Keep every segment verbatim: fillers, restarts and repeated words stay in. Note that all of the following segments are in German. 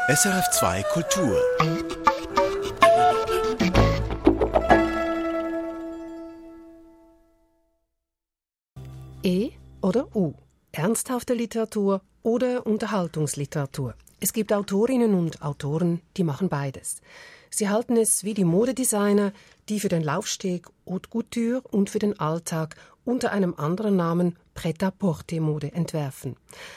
S R F zwei Kultur. E oder U? Ernsthafte Literatur oder Unterhaltungsliteratur? Es gibt Autorinnen und Autoren, die machen beides. Sie halten es wie die Modedesigner, die für den Laufsteg Haute Couture und für den Alltag unter einem anderen Namen Prêt-à-porter-Mode entwerfen.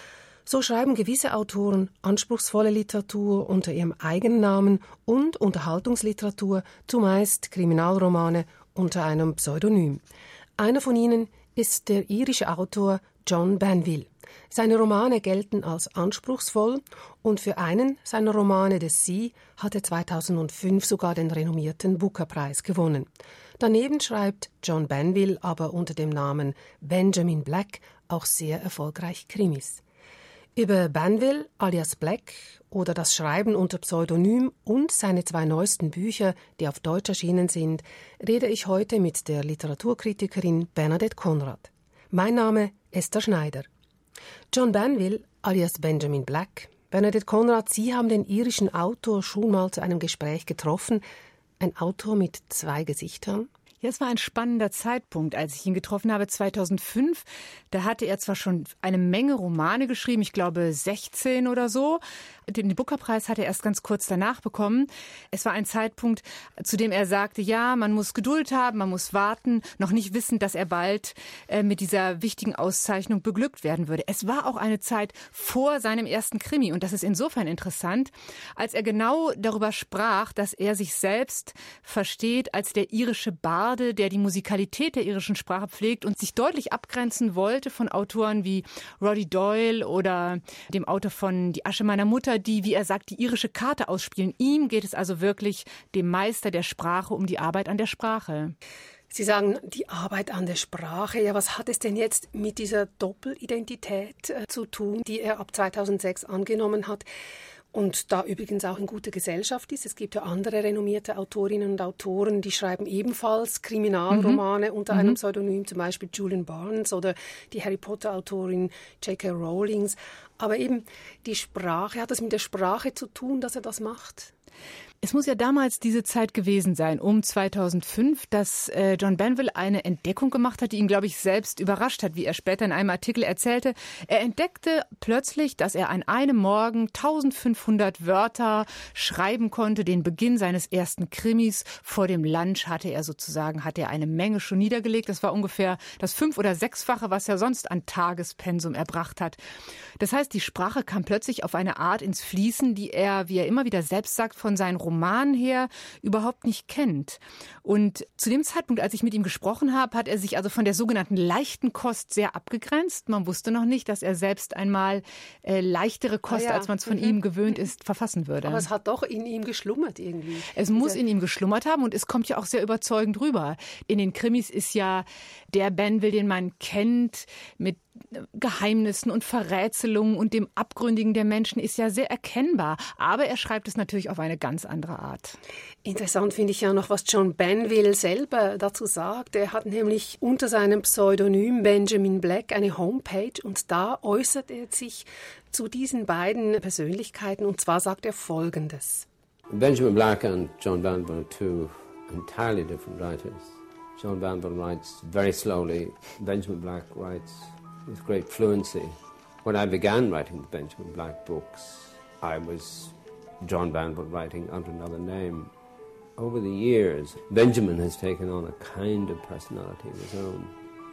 So schreiben gewisse Autoren anspruchsvolle Literatur unter ihrem eigenen Namen und Unterhaltungsliteratur, zumeist Kriminalromane, unter einem Pseudonym. Einer von ihnen ist der irische Autor John Banville. Seine Romane gelten als anspruchsvoll und für einen seiner Romane, The Sea, hat er zweitausendfünf sogar den renommierten Booker-Preis gewonnen. Daneben schreibt John Banville aber unter dem Namen Benjamin Black auch sehr erfolgreich Krimis. Über Banville alias Black oder das Schreiben unter Pseudonym und seine zwei neuesten Bücher, die auf Deutsch erschienen sind, rede ich heute mit der Literaturkritikerin Bernadette Conrad. Mein Name Esther Schneider. John Banville alias Benjamin Black. Bernadette Conrad, Sie haben den irischen Autor schon mal zu einem Gespräch getroffen. Ein Autor mit zwei Gesichtern? Ja, es war ein spannender Zeitpunkt, als ich ihn getroffen habe, zweitausendfünf. Da hatte er zwar schon eine Menge Romane geschrieben, ich glaube sechzehn oder so. Den Booker-Preis hat er erst ganz kurz danach bekommen. Es war ein Zeitpunkt, zu dem er sagte, ja, man muss Geduld haben, man muss warten, noch nicht wissen, dass er bald äh, mit dieser wichtigen Auszeichnung beglückt werden würde. Es war auch eine Zeit vor seinem ersten Krimi und das ist insofern interessant, als er genau darüber sprach, dass er sich selbst versteht als der irische Barde, der die Musikalität der irischen Sprache pflegt und sich deutlich abgrenzen wollte von Autoren wie Roddy Doyle oder dem Autor von Die Asche meiner Mutter, die, wie er sagt, die irische Karte ausspielen. Ihm geht es also wirklich, dem Meister der Sprache, um die Arbeit an der Sprache. Sie sagen, die Arbeit an der Sprache. Ja, was hat es denn jetzt mit dieser Doppelidentität äh, zu tun, die er ab zweitausendsechs angenommen hat? Und da übrigens auch in guter Gesellschaft ist. Es gibt ja andere renommierte Autorinnen und Autoren, die schreiben ebenfalls Kriminalromane mhm. unter mhm. einem Pseudonym, zum Beispiel Julian Barnes oder die Harry Potter-Autorin J K Rowling. Aber eben die Sprache, hat das mit der Sprache zu tun, dass er das macht? Es muss ja damals diese Zeit gewesen sein, um zweitausendfünf, dass äh, John Banville eine Entdeckung gemacht hat, die ihn, glaube ich, selbst überrascht hat, wie er später in einem Artikel erzählte. Er entdeckte plötzlich, dass er an einem Morgen eintausendfünfhundert Wörter schreiben konnte, den Beginn seines ersten Krimis. Vor dem Lunch hatte er sozusagen, hatte er eine Menge schon niedergelegt. Das war ungefähr das fünf- oder sechsfache, was er sonst an Tagespensum erbracht hat. Das heißt, die Sprache kam plötzlich auf eine Art ins Fließen, die er, wie er immer wieder selbst sagt, von seinen Roman her überhaupt nicht kennt. Und zu dem Zeitpunkt, als ich mit ihm gesprochen habe, hat er sich also von der sogenannten leichten Kost sehr abgegrenzt. Man wusste noch nicht, dass er selbst einmal äh, leichtere Kost, ah ja. als man es von mhm. ihm gewöhnt ist, verfassen würde. Aber es hat doch in ihm geschlummert irgendwie. Es Diese muss in ihm geschlummert haben und es kommt ja auch sehr überzeugend rüber. In den Krimis ist ja der Banville, den man kennt, mit Geheimnissen und Verrätselungen und dem Abgründigen der Menschen ist ja sehr erkennbar. Aber er schreibt es natürlich auf eine ganz andere Art. Interessant finde ich ja noch, was John Banville selber dazu sagt. Er hat nämlich unter seinem Pseudonym Benjamin Black eine Homepage und da äußert er sich zu diesen beiden Persönlichkeiten und zwar sagt er Folgendes. Benjamin Black and John Banville are two entirely different writers. John Banville writes very slowly. Benjamin Black writes with great fluency. When I began writing the Benjamin Black books, I was John Banville writing under another name. Over the years, Benjamin has taken on a kind of personality of his own.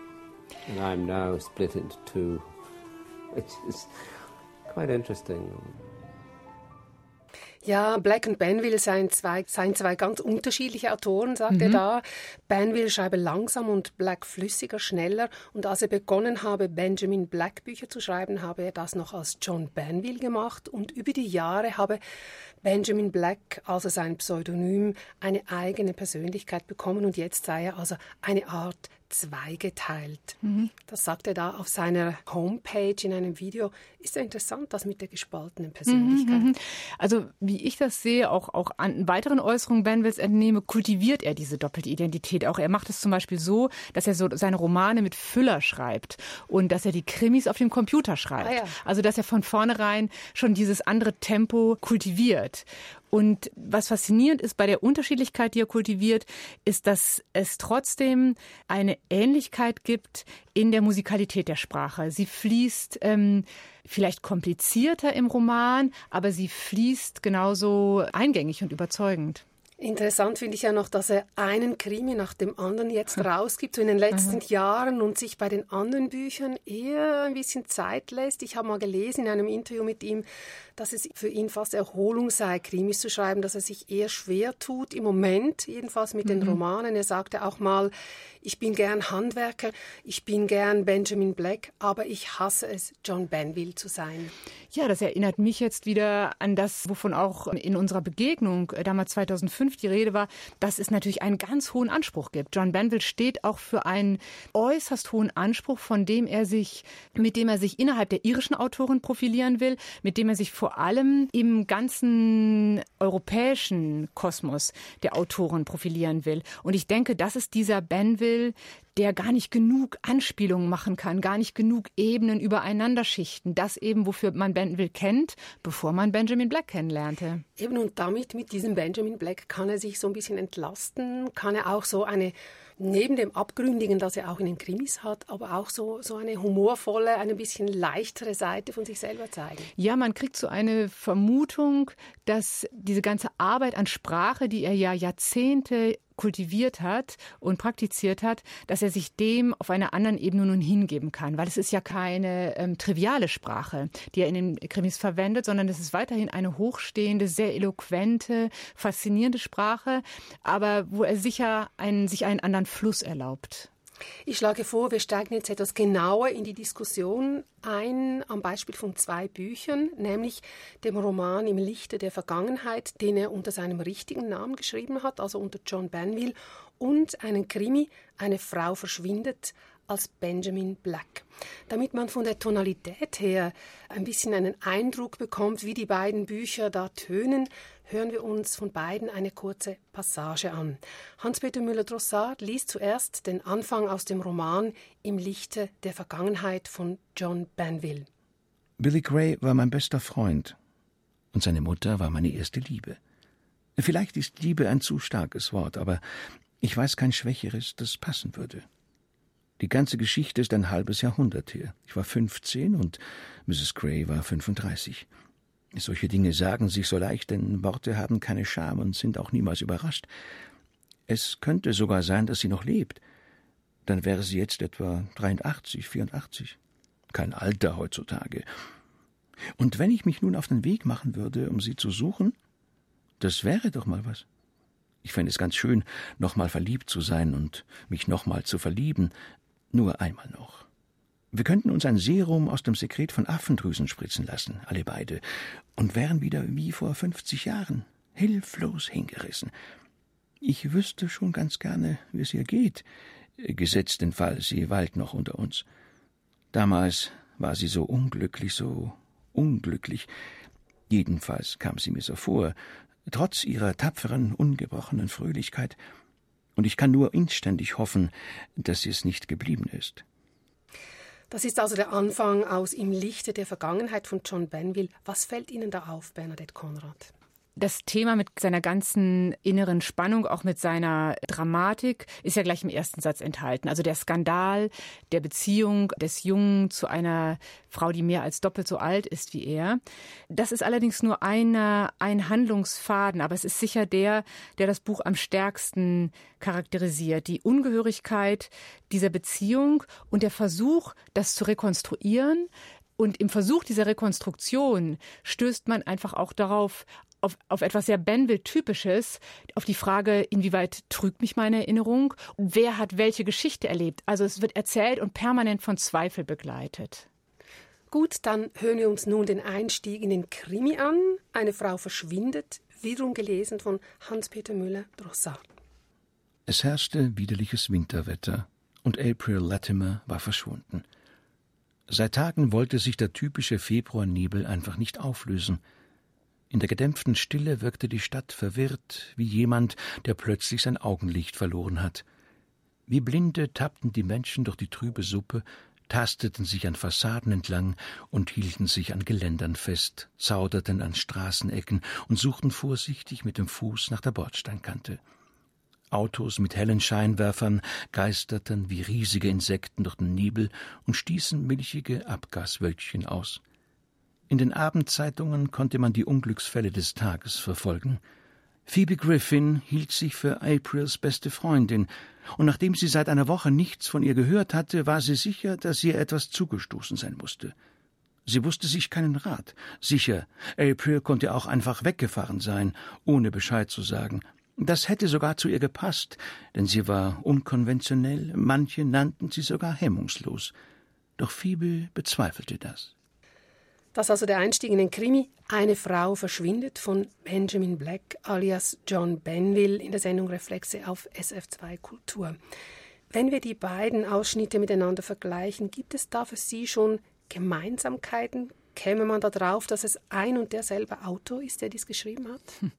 And I'm now split into two, which is quite interesting. Ja, Black und Banville seien zwei, seien zwei ganz unterschiedliche Autoren, sagt mhm. er da. Banville schreibe langsam und Black flüssiger, schneller. Und als er begonnen habe, Benjamin Black Bücher zu schreiben, habe er das noch als John Banville gemacht. Und über die Jahre habe Benjamin Black, also sein Pseudonym, eine eigene Persönlichkeit bekommen. Und jetzt sei er also eine Art zweigeteilt. Mhm. Das sagt er da auf seiner Homepage in einem Video. Ist ja interessant, das mit der gespaltenen Persönlichkeit. Mhm. Also wie ich das sehe, auch, auch an weiteren Äußerungen Banvilles entnehme, kultiviert er diese doppelte Identität. Auch er macht es zum Beispiel so, dass er so seine Romane mit Füller schreibt und dass er die Krimis auf dem Computer schreibt. Ah ja. Also dass er von vornherein schon dieses andere Tempo kultiviert. Und was faszinierend ist bei der Unterschiedlichkeit, die er kultiviert, ist, dass es trotzdem eine Ähnlichkeit gibt in der Musikalität der Sprache. Sie fließt ähm, vielleicht komplizierter im Roman, aber sie fließt genauso eingängig und überzeugend. Interessant finde ich ja noch, dass er einen Krimi nach dem anderen jetzt rausgibt, so in den letzten mhm. Jahren und sich bei den anderen Büchern eher ein bisschen Zeit lässt. Ich habe mal gelesen in einem Interview mit ihm, dass es für ihn fast Erholung sei, Krimis zu schreiben, dass er sich eher schwer tut, im Moment jedenfalls mit den mhm. Romanen. Er sagte auch mal, ich bin gern Handwerker, ich bin gern Benjamin Black, aber ich hasse es, John Banville zu sein. Ja, das erinnert mich jetzt wieder an das, wovon auch in unserer Begegnung damals zweitausendfünf die Rede war, dass es natürlich einen ganz hohen Anspruch gibt. John Banville steht auch für einen äußerst hohen Anspruch, von dem er sich, mit dem er sich innerhalb der irischen Autoren profilieren will, mit dem er sich vor allem im ganzen europäischen Kosmos der Autoren profilieren will. Und ich denke, das ist dieser Banville, der gar nicht genug Anspielungen machen kann, gar nicht genug Ebenen übereinander schichten. Das eben, wofür man Banville kennt, bevor man Benjamin Black kennenlernte. Eben, und damit, mit diesem Benjamin Black, kann er sich so ein bisschen entlasten, kann er auch so eine, neben dem Abgründigen, das er auch in den Krimis hat, aber auch so, so eine humorvolle, eine bisschen leichtere Seite von sich selber zeigen. Ja, man kriegt so eine Vermutung, dass diese ganze Arbeit an Sprache, die er ja Jahrzehnte kultiviert hat und praktiziert hat, dass er sich dem auf einer anderen Ebene nun hingeben kann. Weil es ist ja keine ähm, triviale Sprache, die er in den Krimis verwendet, sondern es ist weiterhin eine hochstehende, sehr eloquente, faszinierende Sprache, aber wo er sicher einen, sich einen anderen Fluss erlaubt. Ich schlage vor, wir steigen jetzt etwas genauer in die Diskussion ein, am Beispiel von zwei Büchern, nämlich dem Roman Im Lichte der Vergangenheit, den er unter seinem richtigen Namen geschrieben hat, also unter John Banville, und einen Krimi, Eine Frau verschwindet, als Benjamin Black. Damit man von der Tonalität her ein bisschen einen Eindruck bekommt, wie die beiden Bücher da tönen, hören wir uns von beiden eine kurze Passage an. Hans-Peter Müller-Drossard liest zuerst den Anfang aus dem Roman Im Lichte der Vergangenheit von John Banville. Billy Gray war mein bester Freund und seine Mutter war meine erste Liebe. Vielleicht ist Liebe ein zu starkes Wort, aber ich weiß kein schwächeres, das passen würde. Die ganze Geschichte ist ein halbes Jahrhundert her. Ich war fünfzehn und Misses Gray war fünfunddreißig. Solche Dinge sagen sich so leicht, denn Worte haben keine Scham und sind auch niemals überrascht. Es könnte sogar sein, dass sie noch lebt. Dann wäre sie jetzt etwa dreiundachtzig, vierundachtzig. Kein Alter heutzutage. Und wenn ich mich nun auf den Weg machen würde, um sie zu suchen, das wäre doch mal was. Ich fände es ganz schön, noch mal verliebt zu sein und mich noch mal zu verlieben. Nur einmal noch. Wir könnten uns ein Serum aus dem Sekret von Affendrüsen spritzen lassen, alle beide, und wären wieder wie vor fünfzig Jahren, hilflos hingerissen. Ich wüsste schon ganz gerne, wie es ihr geht, gesetzt den Fall, sie weilt noch unter uns. Damals war sie so unglücklich, so unglücklich. Jedenfalls kam sie mir so vor, trotz ihrer tapferen, ungebrochenen Fröhlichkeit. Und ich kann nur inständig hoffen, dass sie es nicht geblieben ist. Das ist also der Anfang aus Im Lichte der Vergangenheit von John Banville. Was fällt Ihnen da auf, Bernadette Konrad? Das Thema mit seiner ganzen inneren Spannung, auch mit seiner Dramatik, ist ja gleich im ersten Satz enthalten. Also der Skandal der Beziehung des Jungen zu einer Frau, die mehr als doppelt so alt ist wie er. Das ist allerdings nur eine, ein Handlungsfaden, aber es ist sicher der, der das Buch am stärksten charakterisiert. Die Ungehörigkeit dieser Beziehung und der Versuch, das zu rekonstruieren. Und im Versuch dieser Rekonstruktion stößt man einfach auch darauf, Auf, auf etwas sehr Banville-Typisches, auf die Frage, inwieweit trügt mich meine Erinnerung und wer hat welche Geschichte erlebt. Also es wird erzählt und permanent von Zweifel begleitet. Gut, dann hören wir uns nun den Einstieg in den Krimi an. Eine Frau verschwindet, wiederum gelesen von Hans-Peter Müller-Drossard. Es herrschte widerliches Winterwetter und April Latimer war verschwunden. Seit Tagen wollte sich der typische Februarnebel einfach nicht auflösen. In der gedämpften Stille wirkte die Stadt verwirrt, wie jemand, der plötzlich sein Augenlicht verloren hat. Wie Blinde tappten die Menschen durch die trübe Suppe, tasteten sich an Fassaden entlang und hielten sich an Geländern fest, zauderten an Straßenecken und suchten vorsichtig mit dem Fuß nach der Bordsteinkante. Autos mit hellen Scheinwerfern geisterten wie riesige Insekten durch den Nebel und stießen milchige Abgaswölkchen aus. In den Abendzeitungen konnte man die Unglücksfälle des Tages verfolgen. Phoebe Griffin hielt sich für Aprils beste Freundin, und nachdem sie seit einer Woche nichts von ihr gehört hatte, war sie sicher, dass ihr etwas zugestoßen sein musste. Sie wusste sich keinen Rat. Sicher, April konnte auch einfach weggefahren sein, ohne Bescheid zu sagen. Das hätte sogar zu ihr gepasst, denn sie war unkonventionell, manche nannten sie sogar hemmungslos. Doch Phoebe bezweifelte das. Das ist also der Einstieg in den Krimi »Eine Frau verschwindet« von Benjamin Black alias John Banville in der Sendung Reflexe auf S F zwei Kultur. Wenn wir die beiden Ausschnitte miteinander vergleichen, gibt es da für Sie schon Gemeinsamkeiten? Käme man da drauf, dass es ein und derselbe Autor ist, der dies geschrieben hat? Hm.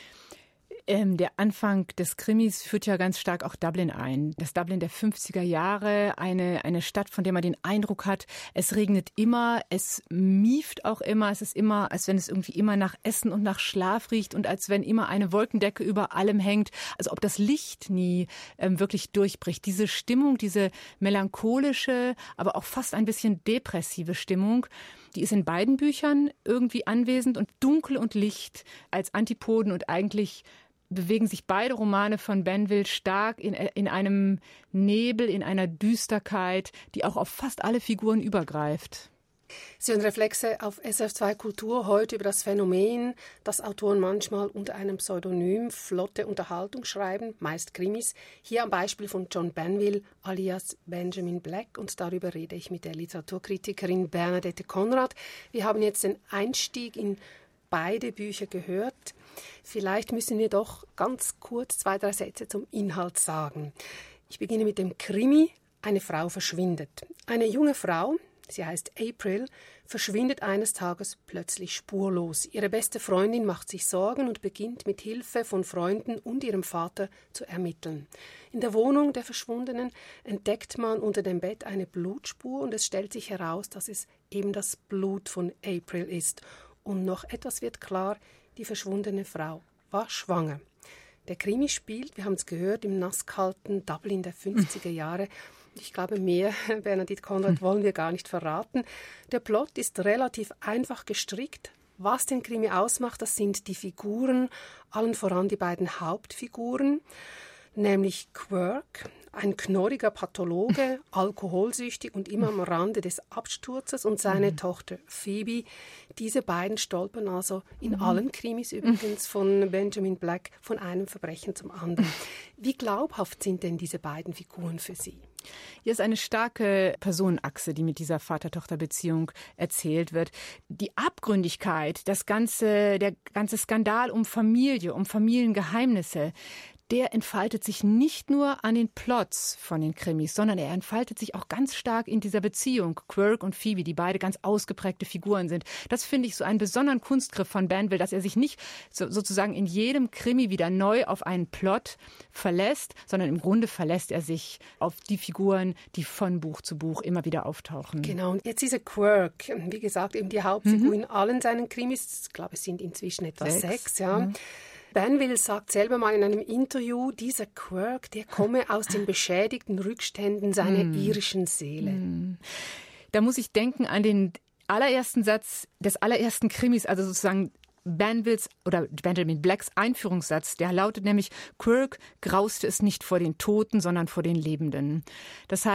Ähm, der Anfang des Krimis führt ja ganz stark auch Dublin ein. Das Dublin der fünfziger Jahre, eine, eine Stadt, von der man den Eindruck hat, es regnet immer, es mieft auch immer, es ist immer, als wenn es irgendwie immer nach Essen und nach Schlaf riecht und als wenn immer eine Wolkendecke über allem hängt, als ob das Licht nie ähm, wirklich durchbricht. Diese Stimmung, diese melancholische, aber auch fast ein bisschen depressive Stimmung, die ist in beiden Büchern irgendwie anwesend, und Dunkel und Licht als Antipoden, und eigentlich bewegen sich beide Romane von Banville stark in, in einem Nebel, in einer Düsterkeit, die auch auf fast alle Figuren übergreift. Sie hören Reflexe auf S F zwei Kultur heute über das Phänomen, dass Autoren manchmal unter einem Pseudonym flotte Unterhaltung schreiben, meist Krimis. Hier am Beispiel von John Banville alias Benjamin Black, und darüber rede ich mit der Literaturkritikerin Bernadette Konrad. Wir haben jetzt den Einstieg in beide Bücher gehört. Vielleicht müssen wir doch ganz kurz zwei, drei Sätze zum Inhalt sagen. Ich beginne mit dem Krimi »Eine Frau verschwindet«. Eine junge Frau, sie heißt April, verschwindet eines Tages plötzlich spurlos. Ihre beste Freundin macht sich Sorgen und beginnt mit Hilfe von Freunden und ihrem Vater zu ermitteln. In der Wohnung der Verschwundenen entdeckt man unter dem Bett eine Blutspur, und es stellt sich heraus, dass es eben das Blut von April ist. Und noch etwas wird klar: Die verschwundene Frau war schwanger. Der Krimi spielt, wir haben es gehört, im nasskalten Dublin der fünfziger Jahre. Ich glaube, mehr, Bernadette Konrad, wollen wir gar nicht verraten. Der Plot ist relativ einfach gestrickt. Was den Krimi ausmacht, das sind die Figuren, allen voran die beiden Hauptfiguren, nämlich Quirk, ein knorriger Pathologe, alkoholsüchtig und immer am Rande des Absturzes, und seine mhm. Tochter Phoebe. Diese beiden stolpern also in mhm. allen Krimis übrigens von Benjamin Black von einem Verbrechen zum anderen. Wie glaubhaft sind denn diese beiden Figuren für Sie? Hier ist eine starke Personenachse, die mit dieser Vater-Tochter-Beziehung erzählt wird. Die Abgründigkeit, das ganze, der ganze Skandal um Familie, um Familiengeheimnisse, der entfaltet sich nicht nur an den Plots von den Krimis, sondern er entfaltet sich auch ganz stark in dieser Beziehung. Quirk und Phoebe, die beide ganz ausgeprägte Figuren sind. Das finde ich so einen besonderen Kunstgriff von Banville, dass er sich nicht so, sozusagen in jedem Krimi wieder neu auf einen Plot verlässt, sondern im Grunde verlässt er sich auf die Figuren, die von Buch zu Buch immer wieder auftauchen. Genau, und jetzt dieser Quirk, wie gesagt, eben die Hauptfigur Mhm. in allen seinen Krimis, ich glaube, es sind inzwischen etwa sechs, Sechs, ja. ja. Banville sagt selber mal in einem Interview, dieser Quirk, der komme aus den beschädigten Rückständen seiner mm. irischen Seele. Mm. Da muss ich denken an den allerersten Satz des allerersten Krimis, also sozusagen Banvilles oder Benjamin Blacks Einführungssatz, der lautet nämlich: Quirk grauste es nicht vor den Toten, sondern vor den Lebenden. Das heißt,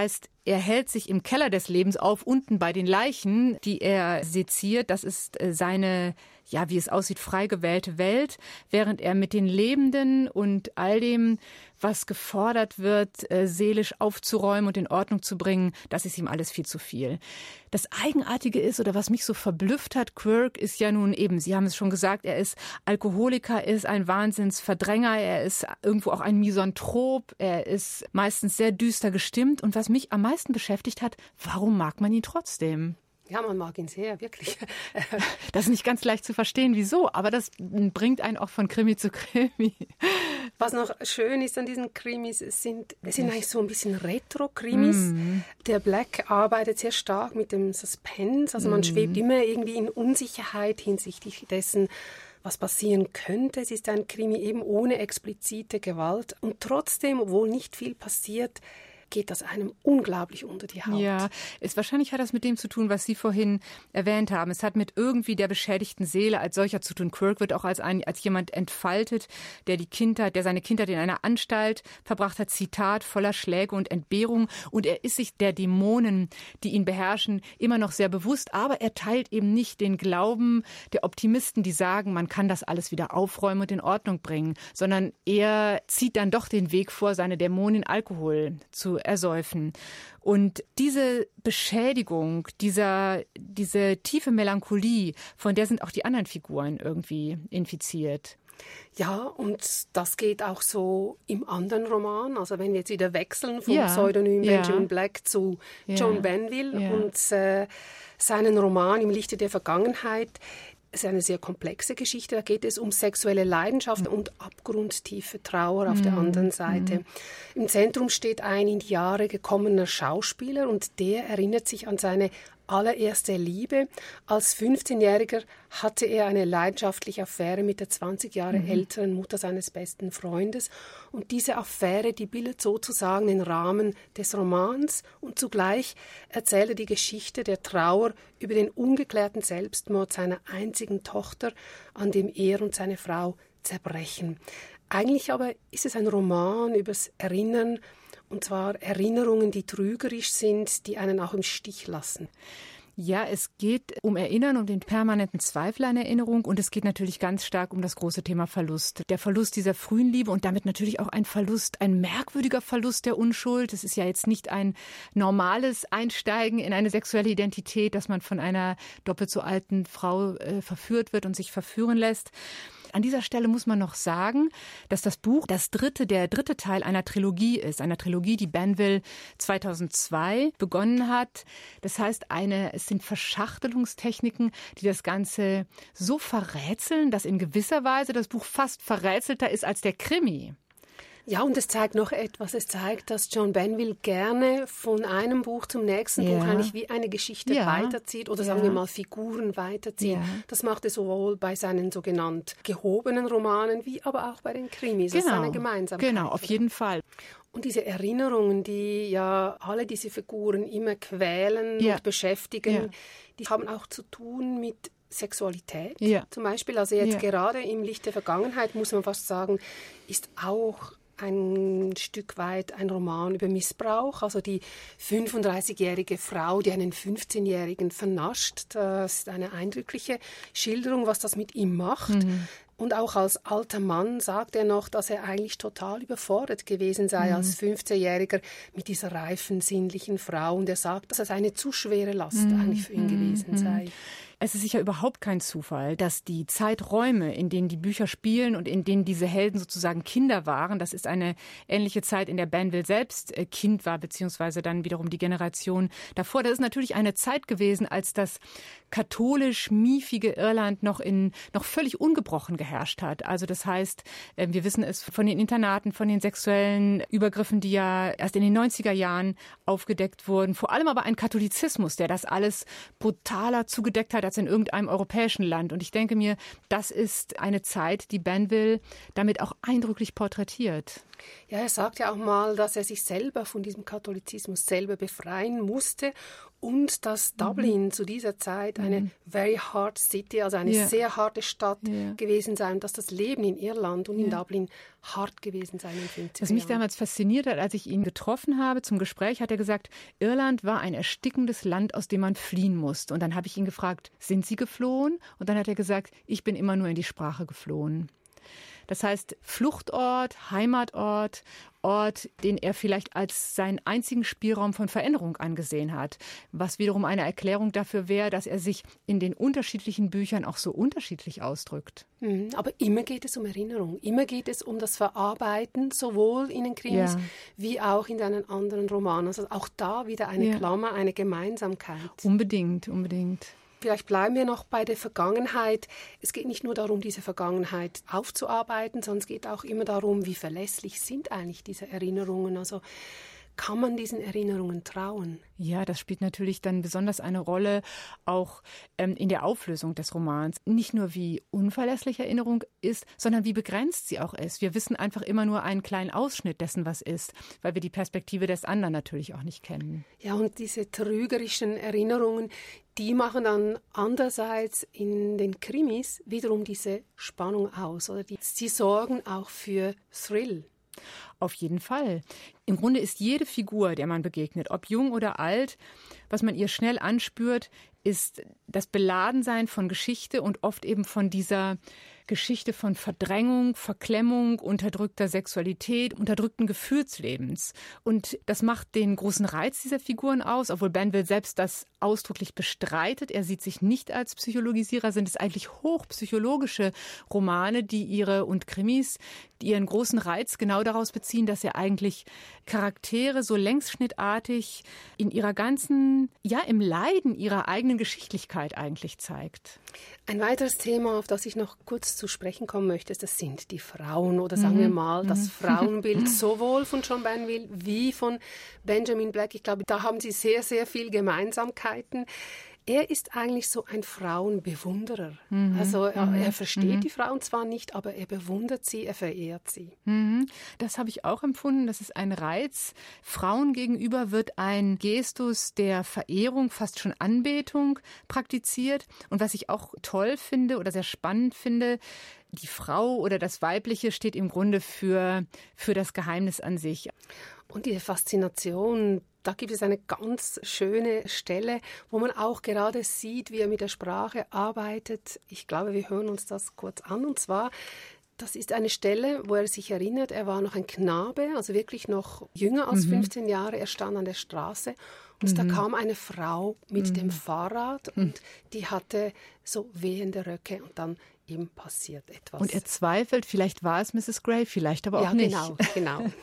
er hält sich im Keller des Lebens auf, unten bei den Leichen, die er seziert. Das ist seine, ja, wie es aussieht, frei gewählte Welt, während er mit den Lebenden und all dem, was gefordert wird, äh, seelisch aufzuräumen und in Ordnung zu bringen, das ist ihm alles viel zu viel. Das Eigenartige ist, oder was mich so verblüfft hat, Quirk ist ja nun eben, Sie haben es schon gesagt, er ist Alkoholiker, er ist ein Wahnsinnsverdränger, er ist irgendwo auch ein Misanthrop, er ist meistens sehr düster gestimmt. Und was mich am meisten beschäftigt hat, warum mag man ihn trotzdem? Ja, man mag ihn sehr, wirklich. Das ist nicht ganz leicht zu verstehen, wieso, aber das bringt einen auch von Krimi zu Krimi. Was noch schön ist an diesen Krimis, es sind, es sind eigentlich so ein bisschen Retro-Krimis. Mm. Der Black arbeitet sehr stark mit dem Suspense, also man mm. schwebt immer irgendwie in Unsicherheit hinsichtlich dessen, was passieren könnte. Es ist ein Krimi eben ohne explizite Gewalt und trotzdem, obwohl nicht viel passiert, geht das einem unglaublich unter die Haut. Ja, ist, wahrscheinlich hat das mit dem zu tun, was Sie vorhin erwähnt haben. Es hat mit irgendwie der beschädigten Seele als solcher zu tun. Quirk wird auch als, ein, als jemand entfaltet, der die Kindheit, der seine Kindheit in einer Anstalt verbracht hat, Zitat, voller Schläge und Entbehrung. Und er ist sich der Dämonen, die ihn beherrschen, immer noch sehr bewusst. Aber er teilt eben nicht den Glauben der Optimisten, die sagen, man kann das alles wieder aufräumen und in Ordnung bringen, sondern er zieht dann doch den Weg vor, seine Dämonen in Alkohol zu ersäufen. Und diese Beschädigung, dieser, diese tiefe Melancholie, von der sind auch die anderen Figuren irgendwie infiziert. Ja, und das geht auch so im anderen Roman. Also wenn wir jetzt wieder wechseln vom ja, Pseudonym ja. Benjamin Black zu John ja, Banville ja. und äh, seinen Roman Im Lichte der Vergangenheit. Es ist eine sehr komplexe Geschichte. Da geht es um sexuelle Leidenschaft und abgrundtiefe Trauer auf mm. der anderen Seite. Mm. Im Zentrum steht ein in die Jahre gekommener Schauspieler und der erinnert sich an seine allererste Liebe. Als fünfzehnjähriger hatte er eine leidenschaftliche Affäre mit der zwanzig Jahre mhm. älteren Mutter seines besten Freundes. Und diese Affäre, die bildet sozusagen den Rahmen des Romans und zugleich erzählt er die Geschichte der Trauer über den ungeklärten Selbstmord seiner einzigen Tochter, an dem er und seine Frau zerbrechen. Eigentlich aber ist es ein Roman übers Erinnern, und zwar Erinnerungen, die trügerisch sind, die einen auch im Stich lassen. Ja, es geht um Erinnern, um den permanenten Zweifel an Erinnerung und es geht natürlich ganz stark um das große Thema Verlust. Der Verlust dieser frühen Liebe und damit natürlich auch ein Verlust, ein merkwürdiger Verlust der Unschuld. Es ist ja jetzt nicht ein normales Einsteigen in eine sexuelle Identität, dass man von einer doppelt so alten Frau äh, verführt wird und sich verführen lässt. An dieser Stelle muss man noch sagen, dass das Buch das dritte, der dritte Teil einer Trilogie ist. Einer Trilogie, die Banville zweitausendzwei begonnen hat. Das heißt, eine, es sind Verschachtelungstechniken, die das Ganze so verrätseln, dass in gewisser Weise das Buch fast verrätselter ist als der Krimi. Ja, und es zeigt noch etwas. Es zeigt, dass John Banville gerne von einem Buch zum nächsten ja. Buch eigentlich wie eine Geschichte ja. weiterzieht oder sagen ja. wir mal Figuren weiterziehen. Ja. Das macht er sowohl bei seinen sogenannt gehobenen Romanen wie aber auch bei den Krimis. Genau. Das ist eine Gemeinsamkeit. Genau, auf jeden Fall. Und diese Erinnerungen, die ja alle diese Figuren immer quälen ja. und beschäftigen, ja. die haben auch zu tun mit Sexualität. Ja. Zum Beispiel, also jetzt ja. gerade im Licht der Vergangenheit, muss man fast sagen, ist auch ein Stück weit ein Roman über Missbrauch. Also die fünfunddreißigjährige Frau, die einen fünfzehnjährigen vernascht. Das ist eine eindrückliche Schilderung, was das mit ihm macht. Mhm. Und auch als alter Mann sagt er noch, dass er eigentlich total überfordert gewesen sei mhm. als fünfzehnjähriger mit dieser reifen, sinnlichen Frau. Und er sagt, dass es eine zu schwere Last mhm. eigentlich für ihn gewesen mhm. sei. Es ist sicher überhaupt kein Zufall, dass die Zeiträume, in denen die Bücher spielen und in denen diese Helden sozusagen Kinder waren, das ist eine ähnliche Zeit, in der Banville selbst Kind war, beziehungsweise dann wiederum die Generation davor. Das ist natürlich eine Zeit gewesen, als das katholisch-miefige Irland noch in noch völlig ungebrochen geherrscht hat. Also das heißt, wir wissen es von den Internaten, von den sexuellen Übergriffen, die ja erst in den neunziger Jahren aufgedeckt wurden. Vor allem aber ein Katholizismus, der das alles brutaler zugedeckt hat als in irgendeinem europäischen Land. Und ich denke mir, das ist eine Zeit, die Banville damit auch eindrücklich porträtiert. Ja, er sagt ja auch mal, dass er sich selber von diesem Katholizismus selber befreien musste. Und dass Dublin mhm. zu dieser Zeit eine mhm. very hard city, also eine ja. sehr harte Stadt ja. gewesen sei, und dass das Leben in Irland und ja. in Dublin hart gewesen sei in den fünfziger Jahren. Was mich damals fasziniert hat, als ich ihn getroffen habe zum Gespräch, hat er gesagt, Irland war ein erstickendes Land, aus dem man fliehen musste. Und dann habe ich ihn gefragt, sind Sie geflohen? Und dann hat er gesagt, ich bin immer nur in die Sprache geflohen. Das heißt, Fluchtort, Heimatort, Ort, den er vielleicht als seinen einzigen Spielraum von Veränderung angesehen hat. Was wiederum eine Erklärung dafür wäre, dass er sich in den unterschiedlichen Büchern auch so unterschiedlich ausdrückt. Mhm, aber immer geht es um Erinnerung. Immer geht es um das Verarbeiten, sowohl in den Krimis ja. wie auch in seinen anderen Romanen. Also auch da wieder eine ja. Klammer, eine Gemeinsamkeit. Unbedingt, unbedingt. Vielleicht bleiben wir noch bei der Vergangenheit. Es geht nicht nur darum, diese Vergangenheit aufzuarbeiten, sondern es geht auch immer darum, wie verlässlich sind eigentlich diese Erinnerungen. Also kann man diesen Erinnerungen trauen? Ja, das spielt natürlich dann besonders eine Rolle auch ähm, in der Auflösung des Romans. Nicht nur, wie unverlässlich Erinnerung ist, sondern wie begrenzt sie auch ist. Wir wissen einfach immer nur einen kleinen Ausschnitt dessen, was ist, weil wir die Perspektive des anderen natürlich auch nicht kennen. Ja, und diese trügerischen Erinnerungen, die machen dann andererseits in den Krimis wiederum diese Spannung aus. Oder die, sie sorgen auch für Thrill. Auf jeden Fall. Im Grunde ist jede Figur, der man begegnet, ob jung oder alt, was man ihr schnell anspürt, ist das Beladensein von Geschichte und oft eben von dieser Geschichte von Verdrängung, Verklemmung, unterdrückter Sexualität, unterdrückten Gefühlslebens. Und das macht den großen Reiz dieser Figuren aus, obwohl Banville selbst das ausdrücklich bestreitet. Er sieht sich nicht als Psychologisierer, sind es eigentlich hochpsychologische Romane, die ihre und Krimis, die ihren großen Reiz genau daraus beziehen, dass er eigentlich Charaktere so längsschnittartig in ihrer ganzen, ja, im Leiden ihrer eigenen Geschichtlichkeit eigentlich zeigt. Ein weiteres Thema, auf das ich noch kurz zu sprechen kommen möchte, das sind die Frauen oder sagen mhm. wir mal das Frauenbild sowohl von John Banville wie von Benjamin Black. Ich glaube, da haben sie sehr, sehr viel Gemeinsamkeiten. Er ist eigentlich so ein Frauenbewunderer. Mhm. Also er, er versteht mhm. die Frauen zwar nicht, aber er bewundert sie, er verehrt sie. Mhm. Das habe ich auch empfunden. Das ist ein Reiz. Frauen gegenüber wird ein Gestus der Verehrung, fast schon Anbetung praktiziert. Und was ich auch toll finde oder sehr spannend finde, die Frau oder das Weibliche steht im Grunde für, für das Geheimnis an sich. Und diese Faszination, da gibt es eine ganz schöne Stelle, wo man auch gerade sieht, wie er mit der Sprache arbeitet. Ich glaube, wir hören uns das kurz an. Und zwar, das ist eine Stelle, wo er sich erinnert, er war noch ein Knabe, also wirklich noch jünger als mhm. fünfzehn Jahre. Er stand an der Straße und mhm. da kam eine Frau mit mhm. dem Fahrrad und die hatte so wehende Röcke und dann eben passiert etwas. Und er zweifelt, vielleicht war es Misses Grey, vielleicht aber auch ja, nicht. Ja, genau, genau.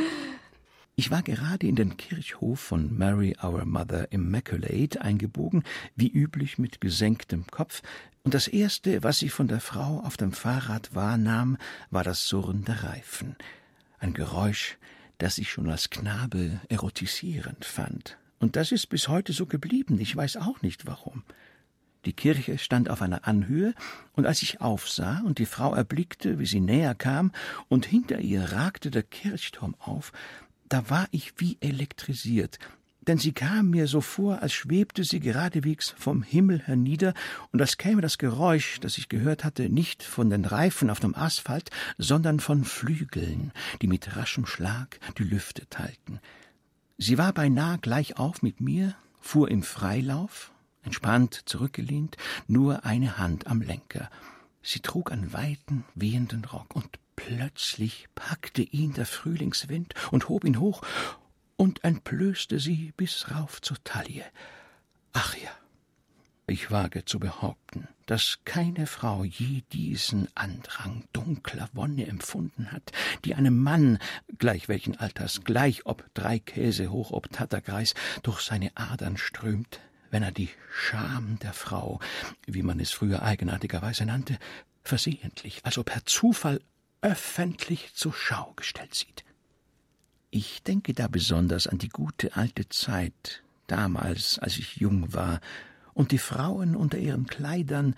Ich war gerade in den Kirchhof von Mary Our Mother Immaculate eingebogen, wie üblich mit gesenktem Kopf, und das Erste, was ich von der Frau auf dem Fahrrad wahrnahm, war das Surren der Reifen. Ein Geräusch, das ich schon als Knabe erotisierend fand. Und das ist bis heute so geblieben, ich weiß auch nicht warum. Die Kirche stand auf einer Anhöhe, und als ich aufsah und die Frau erblickte, wie sie näher kam, und hinter ihr ragte der Kirchturm auf, da war ich wie elektrisiert, denn sie kam mir so vor, als schwebte sie geradewegs vom Himmel hernieder und als käme das Geräusch, das ich gehört hatte, nicht von den Reifen auf dem Asphalt, sondern von Flügeln, die mit raschem Schlag die Lüfte teilten. Sie war beinahe gleich auf mit mir, fuhr im Freilauf, entspannt zurückgelehnt, nur eine Hand am Lenker. Sie trug einen weiten, wehenden Rock, und plötzlich packte ihn der Frühlingswind und hob ihn hoch und entblößte sie bis rauf zur Taille. Ach ja, ich wage zu behaupten, dass keine Frau je diesen Andrang dunkler Wonne empfunden hat, die einem Mann, gleich welchen Alters, gleich ob drei Käse hoch, ob Tatterkreis, durch seine Adern strömt, wenn er die Scham der Frau, wie man es früher eigenartigerweise nannte, versehentlich, also per Zufall öffentlich zur Schau gestellt sieht. Ich denke da besonders an die gute alte Zeit, damals, als ich jung war, und die Frauen unter ihren Kleidern,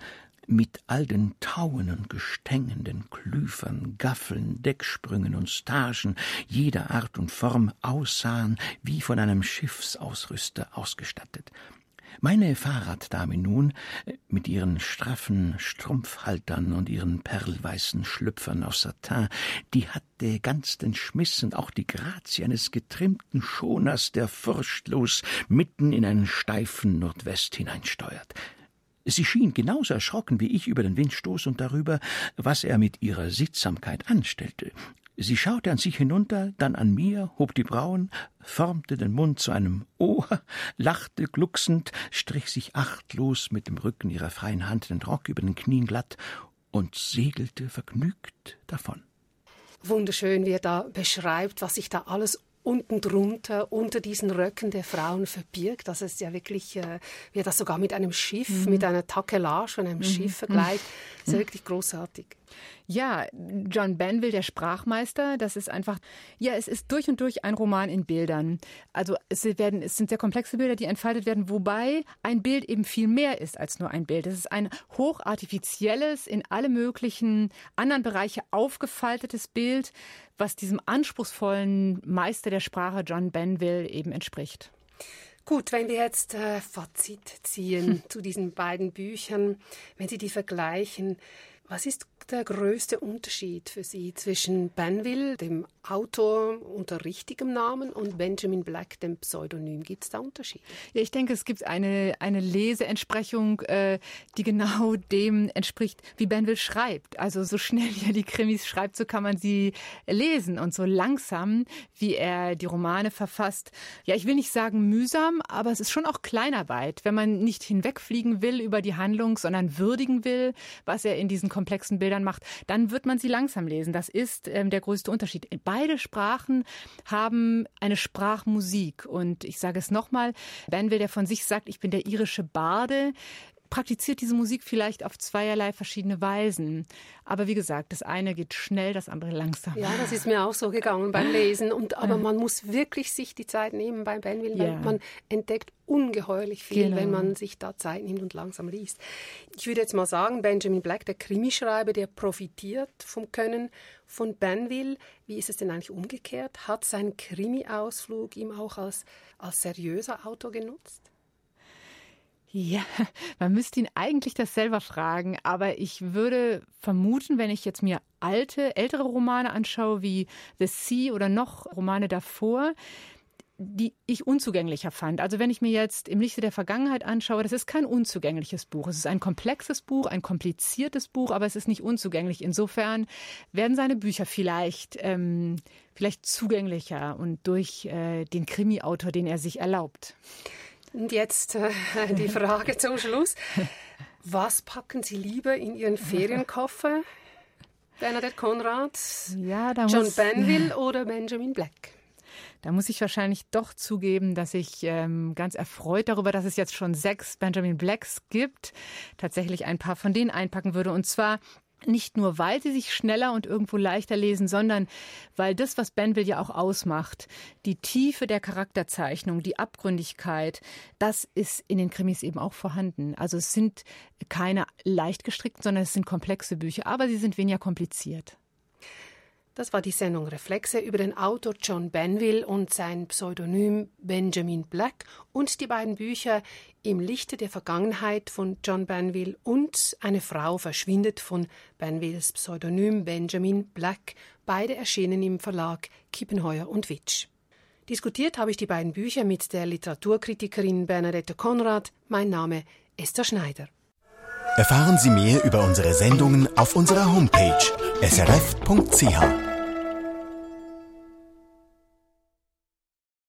mit all den Tauen und Gestängen, den Klüfern, Gaffeln, Decksprüngen und Stagen jeder Art und Form aussahen, wie von einem Schiffsausrüster ausgestattet. Meine Fahrraddame nun, mit ihren straffen Strumpfhaltern und ihren perlweißen Schlüpfern aus Satin, die hatte ganz den Schmiss und auch die Grazie eines getrimmten Schoners, der furchtlos mitten in einen steifen Nordwest hineinsteuert. Sie schien genauso erschrocken wie ich über den Windstoß und darüber, was er mit ihrer Sittsamkeit anstellte. Sie schaute an sich hinunter, dann an mir, hob die Brauen, formte den Mund zu einem O, lachte glucksend, strich sich achtlos mit dem Rücken ihrer freien Hand den Rock über den Knien glatt und segelte vergnügt davon. Wunderschön, wie er da beschreibt, was sich da alles unten drunter, unter diesen Röcken der Frauen verbirgt. Das ist ja wirklich, äh, wie er das sogar mit einem Schiff, mhm. mit einer Takelage von einem mhm. Schiff vergleicht. Das ist ja wirklich großartig. Ja, John Banville, der Sprachmeister, das ist einfach, ja, es ist durch und durch ein Roman in Bildern. Also es werden, es sind sehr komplexe Bilder, die entfaltet werden, wobei ein Bild eben viel mehr ist als nur ein Bild. Es ist ein hochartifizielles, in alle möglichen anderen Bereiche aufgefaltetes Bild, was diesem anspruchsvollen Meister der Sprache John Banville eben entspricht. Gut, wenn wir jetzt äh, Fazit ziehen hm. zu diesen beiden Büchern, wenn Sie die vergleichen, was ist der größte Unterschied für Sie zwischen Banville, dem Autor unter richtigem Namen, und Benjamin Black, dem Pseudonym? Gibt es da Unterschiede? Ja, ich denke, es gibt eine, eine Leseentsprechung, äh, die genau dem entspricht, wie Banville schreibt. Also so schnell, wie er die Krimis schreibt, so kann man sie lesen. Und so langsam, wie er die Romane verfasst. Ja, ich will nicht sagen mühsam, aber es ist schon auch Kleinarbeit. Wenn man nicht hinwegfliegen will über die Handlung, sondern würdigen will, was er in diesen komplexen Bildern macht, dann wird man sie langsam lesen. Das ist ähm, der größte Unterschied. Beide Sprachen haben eine Sprachmusik. Und ich sage es nochmal, Banville, der von sich sagt, ich bin der irische Barde, praktiziert diese Musik vielleicht auf zweierlei verschiedene Weisen. Aber wie gesagt, das eine geht schnell, das andere langsam. Ja, das ist mir auch so gegangen beim Lesen. Und, aber man muss wirklich sich die Zeit nehmen bei Banville, weil ja. man entdeckt ungeheuerlich viel, genau. wenn man sich da Zeit nimmt und langsam liest. Ich würde jetzt mal sagen, Benjamin Black, der Krimischreiber, der profitiert vom Können von Banville. Wie ist es denn eigentlich umgekehrt? Hat sein Krimi-Ausflug ihm auch als, als seriöser Autor genutzt? Ja, man müsste ihn eigentlich das selber fragen, aber ich würde vermuten, wenn ich jetzt mir alte, ältere Romane anschaue, wie The Sea oder noch Romane davor, die ich unzugänglicher fand. Also wenn ich mir jetzt im Lichte der Vergangenheit anschaue, das ist kein unzugängliches Buch. Es ist ein komplexes Buch, ein kompliziertes Buch, aber es ist nicht unzugänglich. Insofern werden seine Bücher vielleicht, ähm, vielleicht zugänglicher und durch äh, den Krimi-Autor, den er sich erlaubt. Und jetzt äh, die Frage zum Schluss. Was packen Sie lieber in Ihren Ferienkoffer? Bernadette Conrad, ja, da John muss, Banville oder Benjamin Black? Da muss ich wahrscheinlich doch zugeben, dass ich ähm, ganz erfreut darüber, dass es jetzt schon sechs Benjamin Blacks gibt, tatsächlich ein paar von denen einpacken würde. Und zwar nicht nur, weil sie sich schneller und irgendwo leichter lesen, sondern weil das, was Banville ja auch ausmacht, die Tiefe der Charakterzeichnung, die Abgründigkeit, das ist in den Krimis eben auch vorhanden. Also es sind keine leicht gestrickten, sondern es sind komplexe Bücher, aber sie sind weniger kompliziert. Das war die Sendung Reflexe über den Autor John Banville und sein Pseudonym Benjamin Black und die beiden Bücher Im Lichte der Vergangenheit von John Banville und Eine Frau verschwindet von Banvilles Pseudonym Benjamin Black, beide erschienen im Verlag Kiepenheuer und Witsch. Diskutiert habe ich die beiden Bücher mit der Literaturkritikerin Bernadette Conrad. Mein Name Esther Schneider. Erfahren Sie mehr über unsere Sendungen auf unserer Homepage s r f punkt c h.